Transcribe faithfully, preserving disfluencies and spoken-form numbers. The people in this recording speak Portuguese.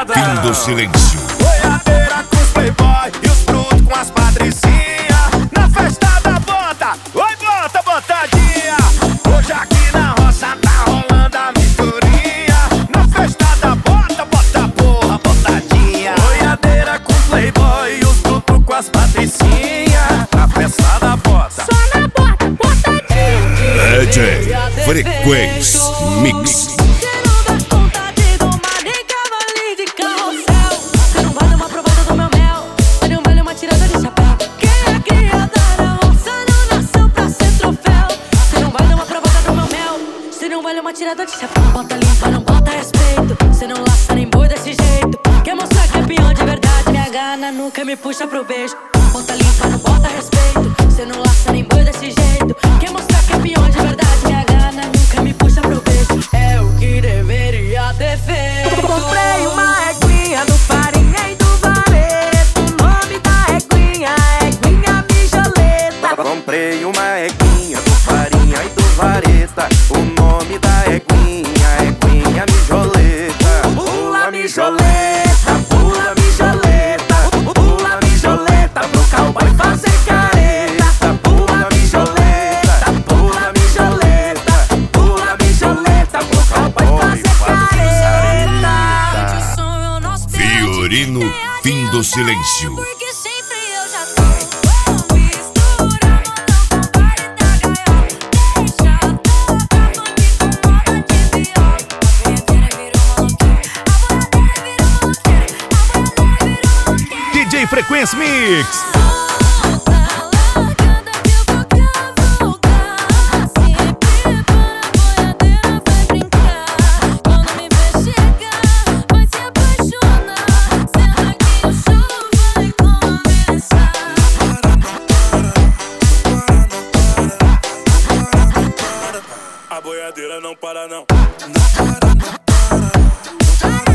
moda. Fim do silêncio. Boiadeira com os playboy e os brutos com as patricinhas. Na festa da bota, oi bota, botadinha. Hoje aqui na roça tá rolando a misturinha. Na festa da bota, bota porra, botadinha. Boiadeira com os playboy e os brutos com as patricinhas. Na festa da bota, Só na bota, botadinha. D J Frequência Mix. Uma tirada de chapéu, bota limpa, não bota respeito. Cê não laça nem boi desse jeito. Quer mostrar que é peão de verdade, minha gana nunca me puxa pro beijo. Bota limpa, não bota respeito. Cê não laça nem boi desse jeito. Quer mostrar que é peão de verdade, minha gana nunca me puxa pro beijo. É o que deveria ter feito. Comprei uma eguinha do Farinha e do Vareto. O nome da eguinha é Eguinha Mijoleta. comprei uma eguinha do Farinha e do Vareta. O nome da eguinha é Eguinha Mijoleta. Pula mijoleta, pula mijoleta. Pula mijoleta pro cowboy fazer careta. Pula mijoleta, pula mijoleta. Pula mijoleta pro cowboy fazer careta. Fiorino, Fim do silêncio. Porque sempre eu já tô misturando, não compare da gaiola. Deixa a toca funk com moda de viola. A boiadeira virou maloqueira, a boiadeira virou maloqueira, a boiadeira virou maloqueira. D J Frequência Mix. Solta, largada que eu vou cavucar. Se prepara, a boiadeira vai brincar. Quando me ver chegar, vai se apaixonar. Senta que o show vai começar. A boiadeira não para não. Não para, não para, não para.